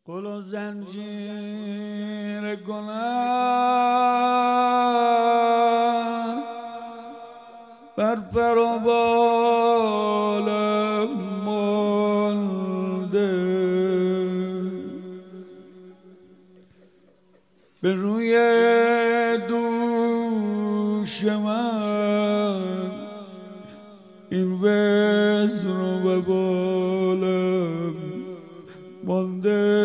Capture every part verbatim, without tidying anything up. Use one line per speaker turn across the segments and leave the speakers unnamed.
قل و زنجیر گناه بر پر و بالم مانده، به روی دوش من این وزر و بالم مانده.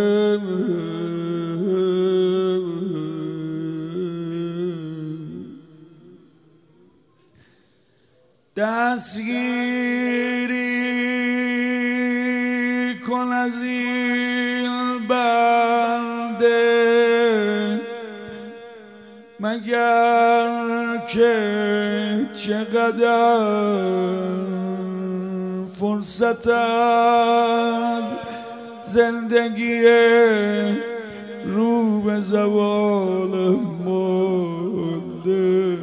دستگیری کن از این بنده، مگر که چقدر فرصت از زندگی رو به زوال مانده.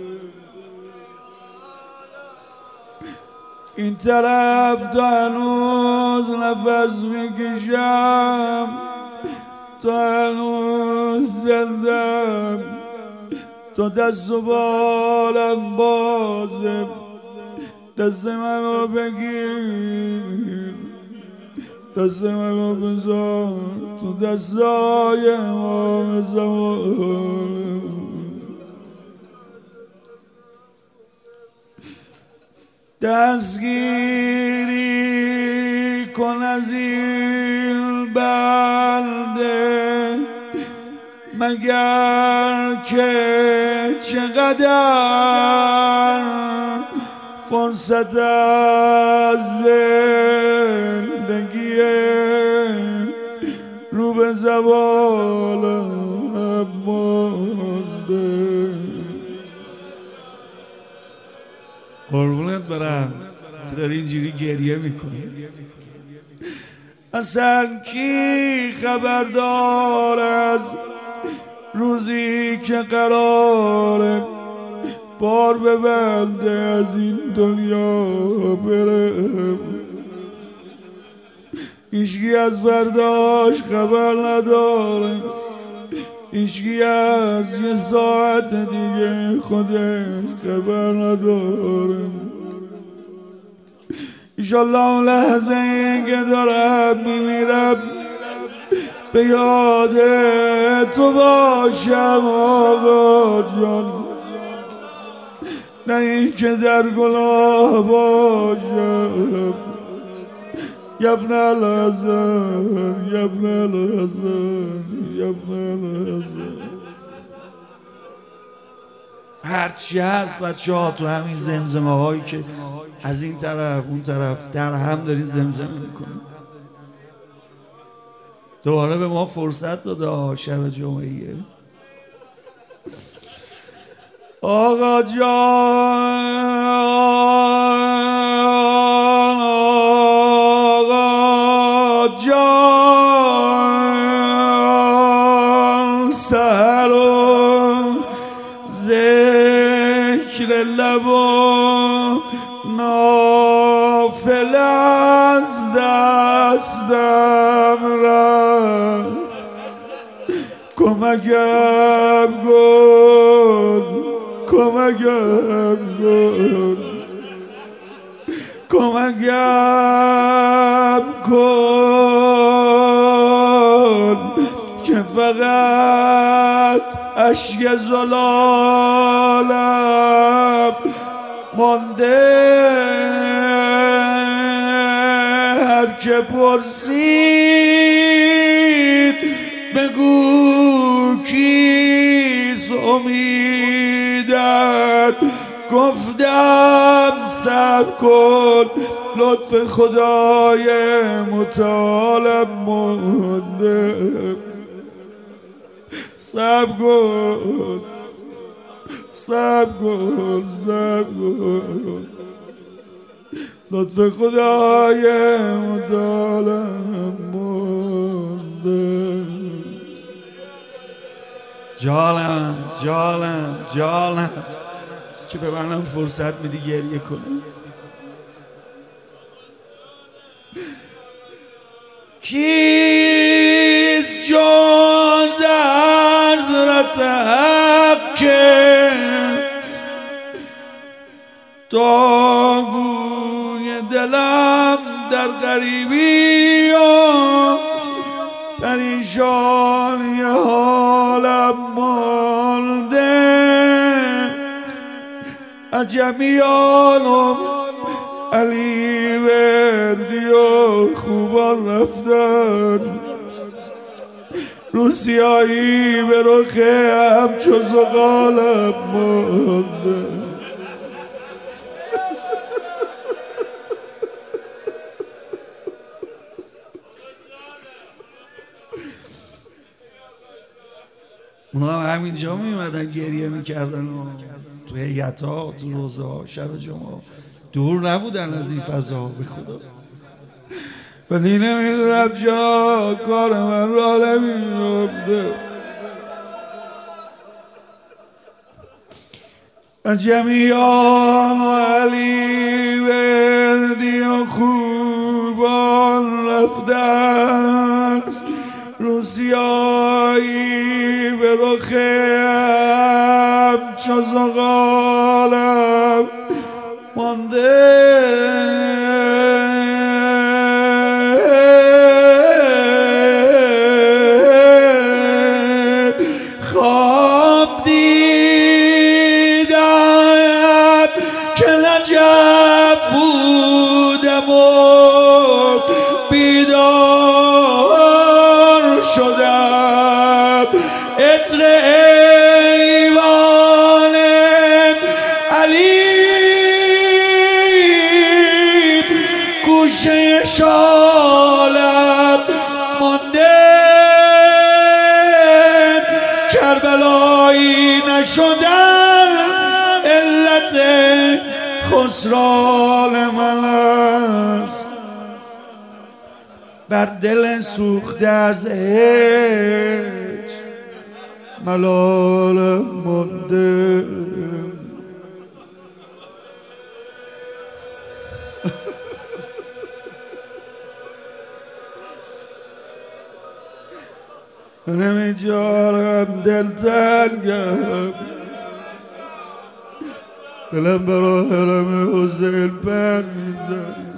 این طرف تا هنوز نفس میکشم، تا هنوز زندم، تا دست و بالم بازم، دست منو بگیر، دست منو بذار تو دستای امام زمان. دستگیری کن از این بنده، مگر که چقدر فرصت از زندگی رو به زوالم مانده. قربونت برم تو داری اینجوری گریه میکنی. اصلا کی خبردار از روزی که قراره بار ببنده از این دنیا بره؟ هیچکی از فرداش خبر نداره، هیچکی از یه ساعت دیگه خودش خبر نداره. ایشالله اون لحظه این که دارم میمیرم به یاد تو باشم آقا جان، نه این که در گناه باشم. یبن الحسن یبن الحسن یبن الحسن. هرچی هست بچه ها تو همین زمزمه هایی که از این طرف اون طرف در هم دارین زمزمه میکنیم. دوباره به ما فرصت داده شب جمعیه. آقا جان آقا جان، سحر و ذکر لب و نافل از دستم رفت. کمکم کن کمکم کن کمکم کن که فقط اشک زلالم مانده. هر که پرسید بگو کیست امیدت، گفتم صبر کن لطف خدای متعالم مانده. صبر کن صبر کن صبر کن لطف خدای متعالم مانده. جانم جانم جانم که به منم فرصت میدی گریه کنم. کی دعوت حق تا گوی دلم در غریبی و پریشانی حالم مانده عجمیانم علی وردی و خوبان رفتن روسیایی به رخه همچو زغالم مانده اونا هم همینجا میمدن گریه میکردن و تو هیئت ها تو روزه ها شب جمعه دور نبودن از این فضا به خدا. ولی نمیدونم چرا کار من را نمیفته. جمیان و علی وردی و خوبان رفتن روسیایی به رخم چو زغالم مانده خواب دیدم که لجب بودم و بیدار شدم عطر ایوان علی گوشه شالم مانده کربلایی نشدن علت خسران من است بر دل سوخته از هیچ ملالم مانده نمیجارم دل تنگم دلم برا حرم حسین پر میزن